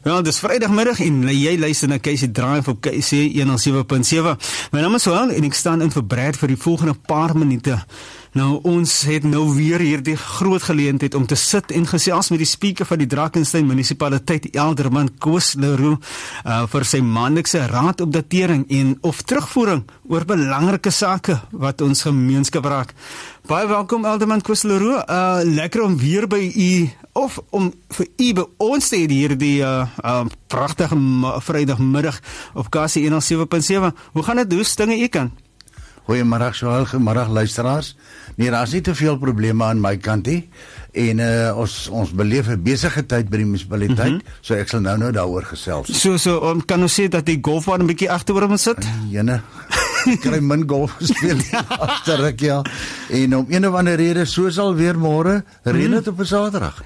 Ja, dis Vrydagmiddag en jy luister na KC Drive op KC 107.7. My naam is Johan en ek staan in vir Brad vir die volgende paar minute. Nou, ons het nou weer hierdie groot geleentheid om te sit en gesels met die speaker van die Drakensberg munisipaliteit, Alderman Koos Leroux, vir sy maandelikse raadopdatering en of terugvoering oor belangrike sake wat ons gemeenskap raak. Baie welkom Alderman Koos Leroux. Lekker om weer by u of om vir u by ons te hê hierdie pragtige Vrydagmiddag op KC 107.7. Hoe gaan dit? Hoe stinge u kan? Goeiemiddag, goeiemiddag luisteraars. Nee, daar is nie te veel probleme aan my kant nie. En ons beleef 'n besige tyd by die munisipaliteit, so ek sal nou daaroor gesels. So kan ons sê dat die golfbaan 'n bietjie agteroor moet sit? Jene. Ek kry min golf gespeel agter ja. En om een of ander rede, so sal weer môre reën dit op 'n Saterdag.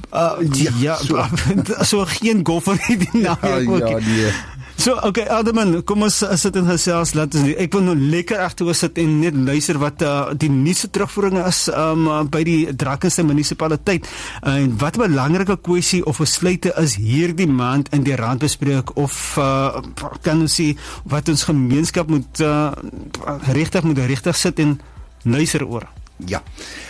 So geen golf vir die naweek ook. Ja, nee. So, okay, Alderman, kom ons sit en gesels, ek wil nou lekker agteroor sit en net luister wat die nuutste terugvoeringe is by die Drakensberg munisipaliteit, en wat 'n belangrike kwessie of besluite is hierdie maand in die raad bespreek, of kan ons sê wat ons gemeenskap moet regtig sit en luister oor. Ja,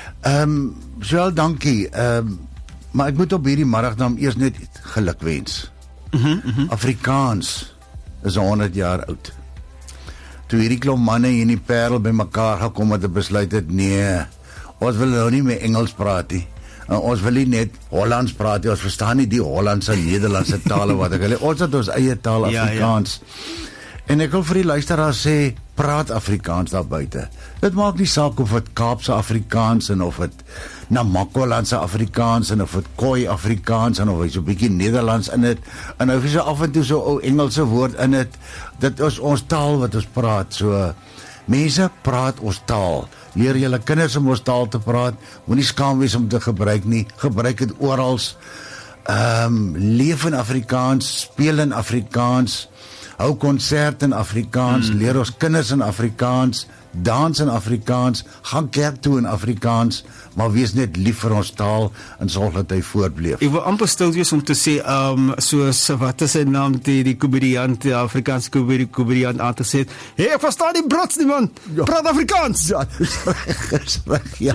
Joel, dankie, maar ek moet op hierdie middag dan eers net geluk wens. Afrikaans is 100 jaar oud. Toe hierdie klomp manne hier in die Parel by mekaar gekom het en besluit het, nee, ons wil nou nie meer Engels praat nie. Ons wil nie net Hollands praat nie, ons verstaan nie die Hollandse en Nederlandse tale wat ek wil. Ons het ons eie taal, Afrikaans. Ja. En ek wil vir die luisteraars sê, praat Afrikaans daar buite. Dit maak nie saak of het Kaapse Afrikaans en of het Namakolandse Afrikaans en of het Khoi Afrikaans en of hy so 'n bietjie Nederlands in het en of hy so af en toe so 'n ou Engelse woord in het. Dit is ons taal wat ons praat. So mense, praat ons taal. Leer julle kinders om ons taal te praat. Moenie skaam wees om te gebruik nie. Gebruik dit oral. Leef in Afrikaans, speel in Afrikaans. Hou konsert in Afrikaans, leer ons kinders in Afrikaans, dans in Afrikaans, gaan kerk toe in Afrikaans, maar wees net lief vir ons taal en sorg dat hy voortbleef. Ek wil amper stil wees om te sê, soos wat is sy naam, die komediant, die Afrikaanse komediant aan te sê, hey, ek verstaan die brots nie man, praat Afrikaans! Ja, dis reg, ja.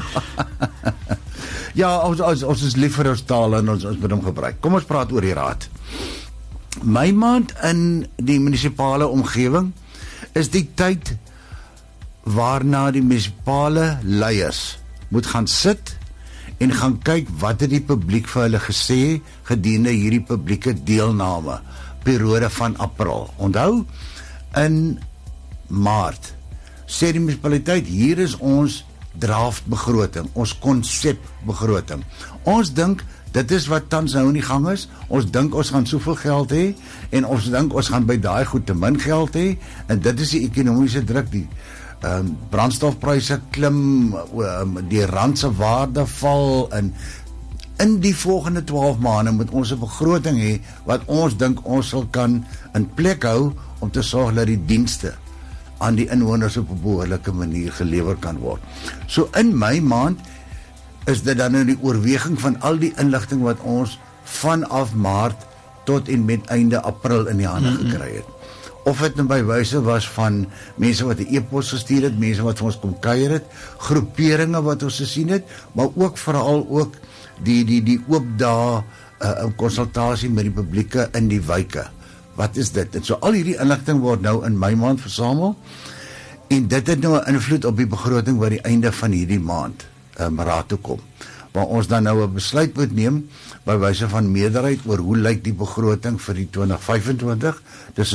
Ja, ons is lief vir ons taal en ons moet hom gebruik. Kom ons praat oor die raad. My maand in die munisipale omgewing is die tyd waarna die munisipale leiers moet gaan sit en gaan kyk wat het die publiek vir hulle gesê gedurende hierdie publieke deelname periode van April. Onthou, in Maart sê die munisipaliteit, hier is ons draftbegroting, ons konsepbegroting. Ons dink dit is wat tans nou in die gang is. Ons dink ons gaan soveel geld hê en ons dink ons gaan by daai goed te min geld hê en dit is die ekonomiese druk, die brandstofpryse klim, die rand se waarde val en in die volgende 12 maande moet ons 'n begroting hê wat ons dink ons sal kan in plek hou om te sorg dat die dienste aan die inwoners op 'n behoorlike manier gelewer kan word. So in my maand is dit dan nou die oorweging van al die inligting wat ons vanaf Maart tot en met einde April in die hande gekry het. Of dit nou by wyse was van mense wat 'n e-pos gestuur het, mense wat vir ons kom kuier het, groeperinge wat ons gesien het, maar ook veral ook die oop dae, konsultasie met die publieke in die wyke. Wat is dit? En so al hierdie inligting word nou in my maand versamel en dit het nou 'n invloed op die begroting wat die einde van hierdie maand raad toe kom, waar ons dan nou 'n besluit moet neem by wyse van meerderheid oor hoe lyk die begroting vir die 2025 dis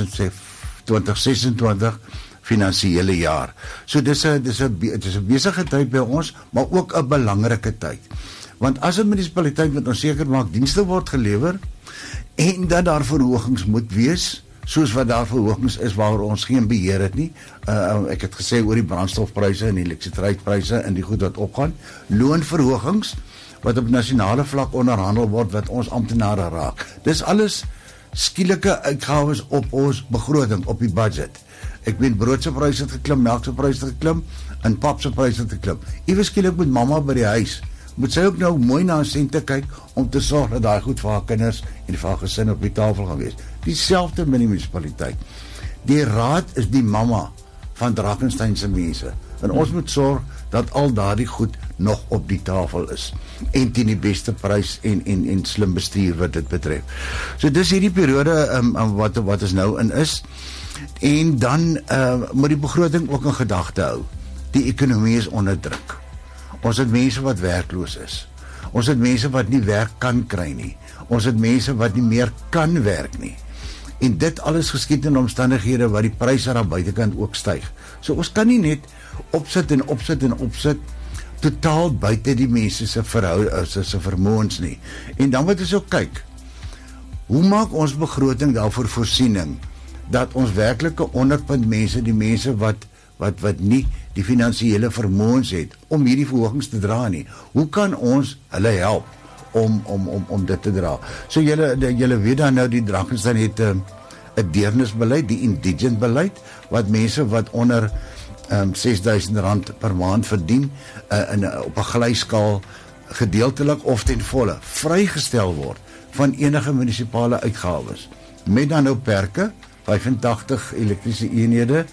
2026 finansiële jaar. So dis 'n besige tyd by ons, maar ook 'n belangrike tyd. Want as 'n munisipaliteit moet ons seker maak dienste word gelewer en dat daar verhogings moet wees, soos wat daar verhogings is waaroor ons geen beheer het nie. Ek het gesê oor die brandstofpryse en die elektrisiteitspryse en die goed wat opgaan, loonverhogings wat op nasionale vlak onderhandel word wat ons amptenare raak. Dis alles skielike uitgawes op ons begroting, op die budget. Ek weet broodse pryse het geklim, melkse pryse het geklim en papse pryse het geklim. Iewers skielik moet mamma by die huis moet sy ook nou mooi na sente kyk om te sorg dat daai goed vir haar kinders en vir haar gesin op die tafel gaan wees. Dieselfde met die munisipaliteit. Die raad is die mamma van Drakenstein se mense. En ons moet sorg dat al daardie goed nog op die tafel is. En teen die beste prys en slim bestuur wat dit betref. So dis hierdie periode wat ons nou in is. En dan moet die begroting ook in gedagte hou. Die ekonomie is onder druk. Ons het mense wat werkloos is. Ons het mense wat nie werk kan kry nie. Ons het mense wat nie meer kan werk nie. En dit alles geskied in omstandighede waar die pryse aan buitekant ook styg. So ons kan nie net opsit en opsit totaal buite die mense se vermoëns nie. En dan moet ons ook kyk, hoe maak ons begroting daarvoor voorsiening dat ons werklike onderpunt mense, die mense wat nie die finansiële vermoëns het om hierdie verhogings te dra nie. Hoe kan ons hulle help om dit te dra? So julle weet dan nou die Drakenstein het 'n deernisbeleid, die indigent beleid, wat mense wat onder R6,000 per maand verdien op 'n glyskaal gedeeltelik of ten volle vrygestel word van enige munisipale uitgawes. Met dan nou perke, 85 elektriese eenhede,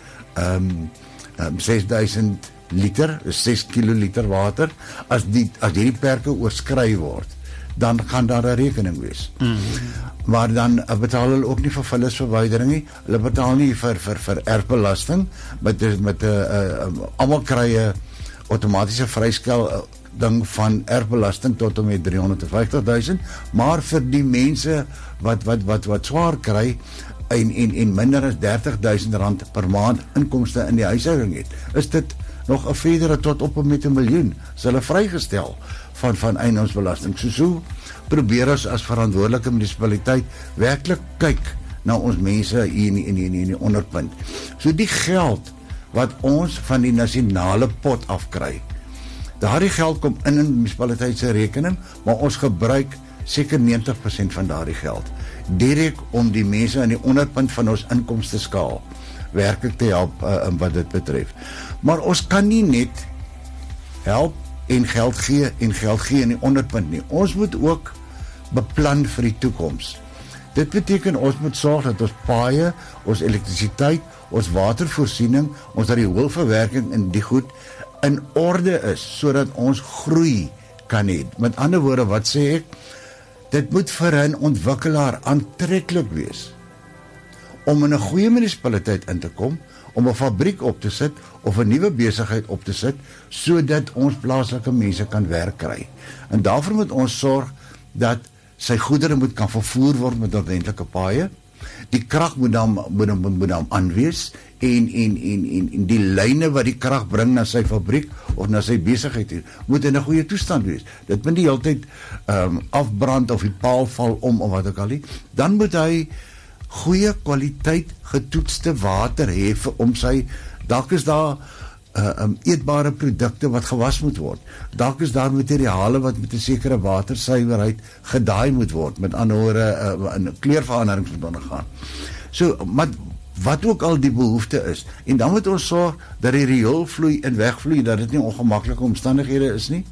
6,000 liter, 6 kiloliter water. As hierdie perke oorskry word, dan gaan daar 'n rekening wees. Maar dan betaal hulle ook nie vir vullisverwydering nie. Hulle betaal nie vir erfbelasting met almal kry 'n outomatiese vryskel ding van erfbelasting tot en met 350,000, maar vir die mense wat swaar kry en minder as R30,000 per maand inkomste in die huishouding het, is dit nog 'n verdere tot op met 1 miljoen. Is hulle vrygestel van eiendomsbelasting. So probeer ons as verantwoordelike munisipaliteit werklik kyk na ons mense hier in die onderpunt. So die geld wat ons van die nasionale pot afkry, daardie geld kom in 'n munisipaliteit se rekening, maar ons gebruik seker 90% van daardie geld direk om die mense aan die onderpunt van ons inkomste skaal werklik te help wat dit betref. Maar ons kan nie net help en geld gee in die onderpunt nie. Ons moet ook beplan vir die toekoms. Dit beteken ons moet sorg dat ons paaie, ons elektrisiteit, ons watervoorsiening, ons rioolverwerking en die goed in orde is, sodat ons groei kan hê. Met ander woorde, wat sê ek? Dit moet vir 'n ontwikkelaar aantreklik wees om in 'n goeie munisipaliteit in te kom, om 'n fabriek op te sit of 'n nuwe besigheid op te sit, sodat ons plaaslike mense kan werk kry. En daarvoor moet ons sorg dat sy goedere moet kan vervoer word met ordentlike paaie. Die krag moet dan aanwees en die lyne wat die krag bring na sy fabriek of na sy besigheid moet in 'n goeie toestand wees. Dit moet nie heeltyd afbrand of die paal val om of wat ook al nie. Dan moet hy goeie kwaliteit getoetste water hê om sy, dalk is daar eetbare produkte wat gewas moet word. Dalk is daar materiale wat met 'n sekere watersuiwerheid gedaai moet word, met ander woorde 'n kleurveranderings moet ondergaan. So, maar wat ook al die behoefte is, en dan moet ons sorg dat die riool vloei en wegvloei, dat dit nie ongemaklike omstandighede is nie,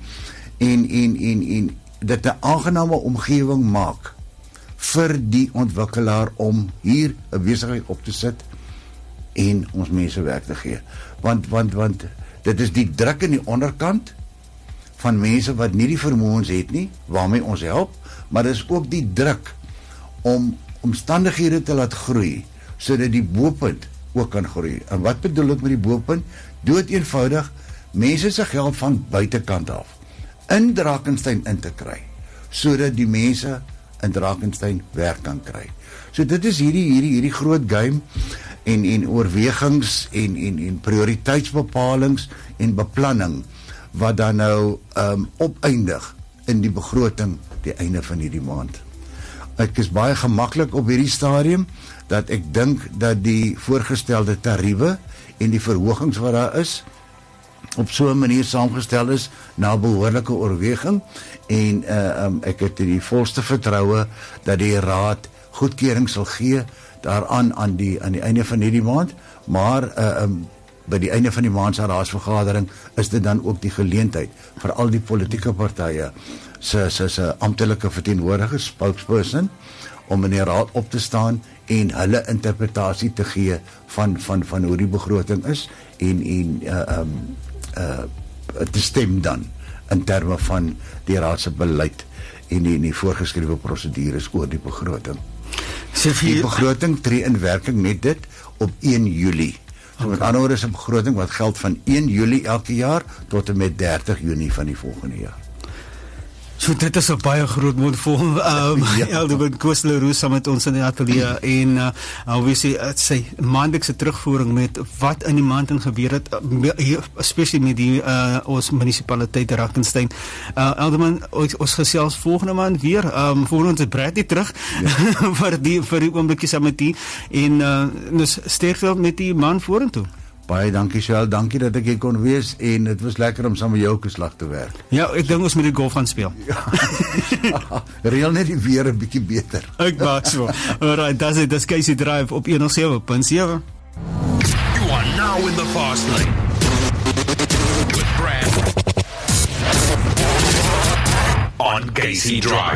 en dit 'n aangename omgewing maak vir die ontwikkelaar om hier 'n besigheid op te sit en ons mense werk te gee. Want dit is die druk in die onderkant van mense wat nie die vermoëns het nie, waarmee ons help, maar dit is ook die druk om omstandighede te laat groei, sodat die bopunt ook kan groei. En wat bedoel ek met die bopunt? Dood eenvoudig, mense se geld van buitekant af in Drakenstein in te kry, sodat die mense in Drakenstein werk kan kry. So dit is hierdie groot game en oorwegings en prioriteitsbepalings en beplanning wat dan nou opeindig in die begroting die einde van hierdie maand. Ek is baie gemaklik op hierdie stadium dat ek dink dat die voorgestelde tariewe en die verhogings wat daar is op so 'n manier saamgestel is na behoorlike oorweging en ek het die volste vertroue dat die raad goedkeuring sal gee daaraan aan die einde van hierdie maand, maar by die einde van die maand se raadsvergadering is dit dan ook die geleentheid vir al die politieke partye se amptelike verteenwoordiger, spokesperson, om in die raad op te staan en hulle interpretasie te gee van hoe die begroting is en te stem dan in terme van die raad se beleid en die voorgeskrewe prosedures oor die begroting. Die begroting tree in werking net dit op 1 Julie. So met ander woorde is 'n begroting wat geld van 1 Julie elke jaar tot en met 30 Junie van die volgende jaar. So dit is 'n baie groot mond vol. Eldebert Koos-Leroux saam met ons in die ateljee en obviously sy maandelikse terugvoering met wat in die maand gebeur het, especially met die ons munisipaliteit Drakenstein. Elderman, ons gesels volgende maand weer. Volgende ons Bradley terug vir die oomblikie saam met die en dus sterkte met die man vorentoe. Baie dankie Shell, dankie dat ek hier kon wees en dit was lekker om saam met jou geslag te werk. Ja, ek dink ons moet die golf gaan speel. Reël net die weer 'n bietjie beter. Ek maak so. Alright, dis Casey Drive op 107.7. You are now in the fast lane with Brad on Casey Drive.